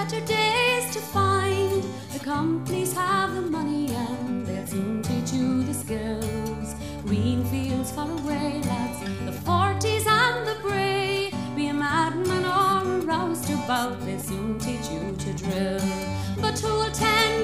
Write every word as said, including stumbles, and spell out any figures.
better days to find. The companies have the money and they'll soon teach you the skills. Green fields far away, lads, the forties and the bray. Be a madman or a roustabout, they'll soon teach you to drill. But who'll tend